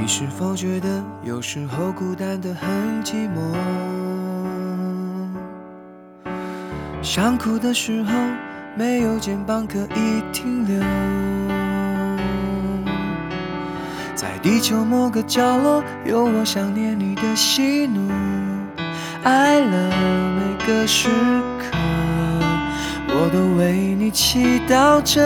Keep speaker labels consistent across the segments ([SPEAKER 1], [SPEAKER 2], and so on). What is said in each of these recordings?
[SPEAKER 1] 你是否觉得有时候孤单得很寂寞？想哭的时候没有肩膀可以停留，在地球某个角落有我想念你的喜怒哀乐，每个时刻我都为你祈祷着，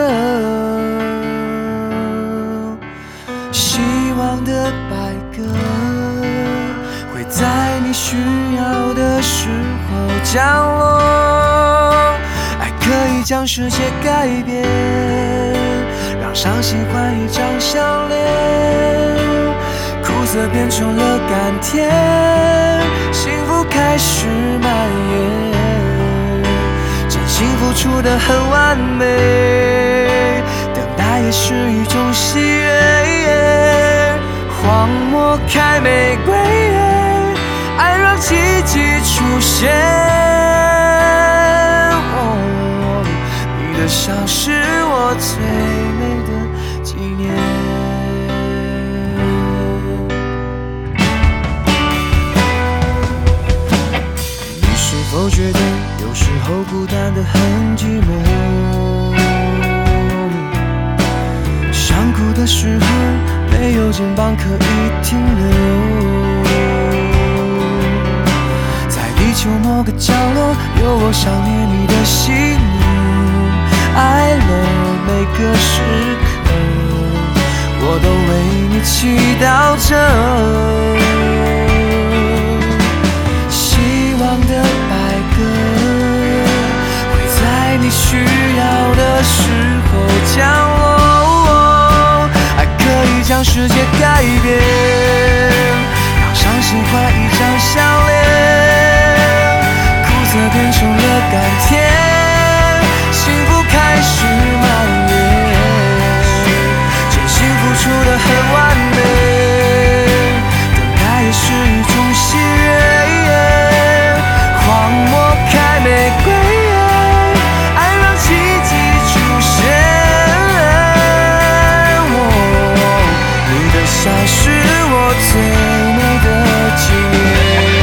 [SPEAKER 1] 希望的白鸽会在你需要的时候降落，爱可以将世界改变，让伤心换一张项链，苦涩变成了甘甜，幸福开始蔓延，真心付出的很完美，等待也是一种喜悦，荒漠开玫瑰，爱让奇迹出现，你的笑是我最美的纪念。你是否觉得有时候孤单得很寂寞？想哭的时候没有肩膀可以停留，在地球某个角落有我想念你的喜怒哀乐，每个时刻我都为你祈祷着，希望的白鸽会在你需要的时候降落，爱可以将世界改变，让伤心换一张项链，苦涩变成了甘甜，幸福开始蔓延，真心付出的很完美，等待也是一种喜悦，荒漠开玫瑰，爱让奇迹出现，你的笑是我最美的纪念。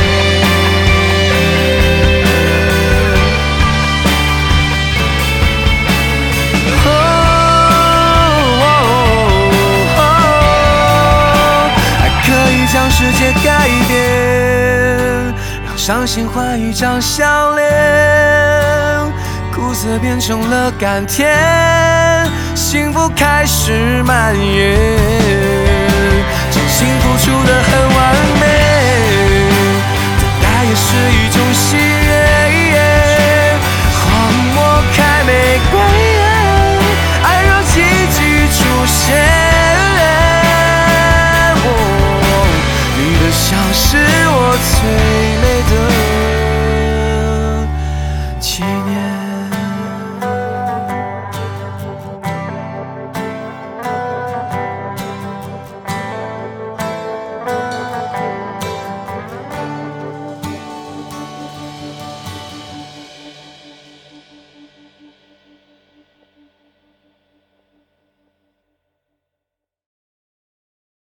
[SPEAKER 1] 将世界改变，让伤心换一张项链，苦涩变成了甘甜，幸福开始蔓延，真心付出的很